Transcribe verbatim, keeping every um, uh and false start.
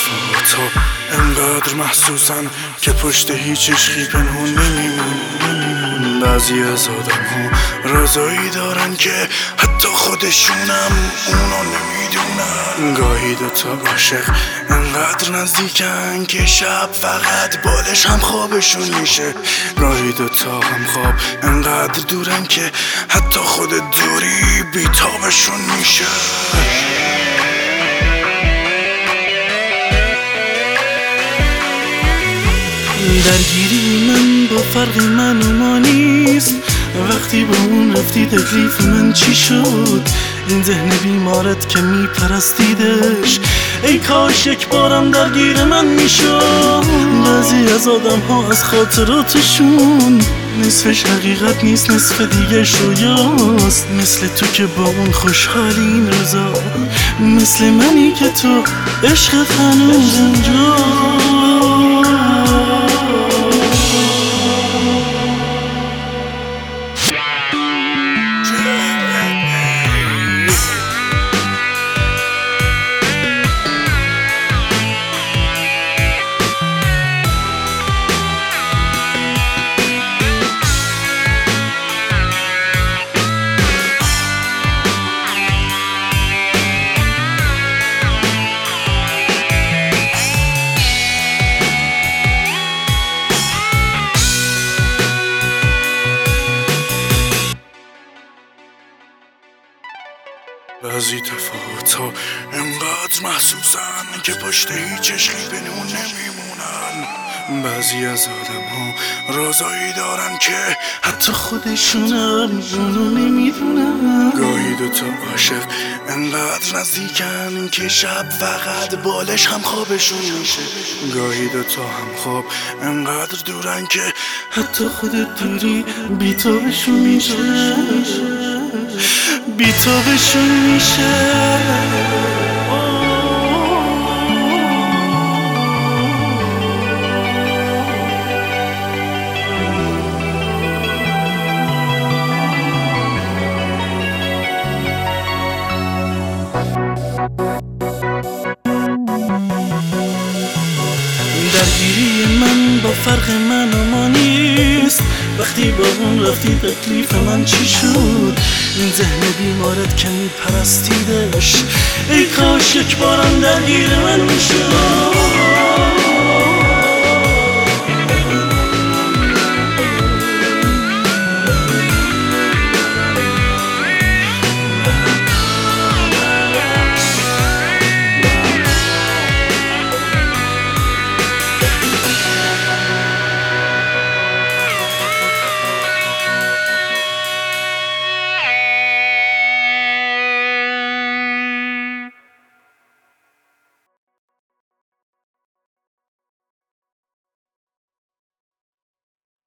تفاوتا انقدر محسوسن که پشت هیچ عشقی پنهون نمیمون. بعضی از آدم ها رازایی دارن که حتی خودشونم اونا نمیدونن. گاهی دوتا عاشق انقدر نزدیکن که شب فقط بالش هم خوابشون میشه. گاهی دوتا هم خواب انقدر دورن که حتی خود دوری بیتابشون میشه. درگیری من با فرق من و ما نیست. وقتی با اون رفتی تکلیف من چی شد؟ این ذهن بیمارت که میپرستیدش ای کاش یک بارم درگیر من میشد. بعضی از آدم ها از خاطراتشون نصفش حقیقت نیست، نصف دیگه شویاست. مثل تو که با اون خوشحالی این روزا، مثل منی که تو عشقت هنوز اونجا. بعضی تفاوتا انقدر محسوسن که پشت هیچ عشقی پنهون نمیمونن. بعضی از آدم ها رازایی دارن که حتی خودشونم اونو نمیدونن. گاهی دوتا عاشق انقدر نزدیکن که شب فقط بالش هم خوابشون میشه. گاهی دوتا هم خواب انقدر دورن که حتی خود دوری بیتابشون میشه. بیتابشون میشه. درگیری من با فرق من و ما نیست. وقتی با اون رفتی تکلیف من چی شد؟ این ذهن بیمارت که میپرستیدش ای کاش یک بارم درگیر من میشد.